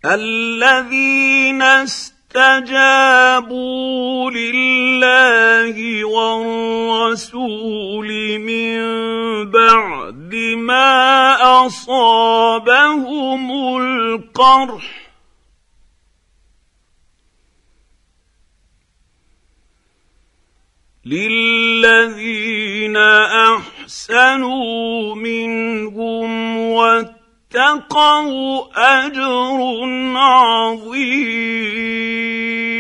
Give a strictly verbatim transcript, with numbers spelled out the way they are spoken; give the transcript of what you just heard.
الذين استجابوا لله والرسول من بعد ما أصابهم القرح للذين أحسنوا منهم واتقوا أجر عظيم.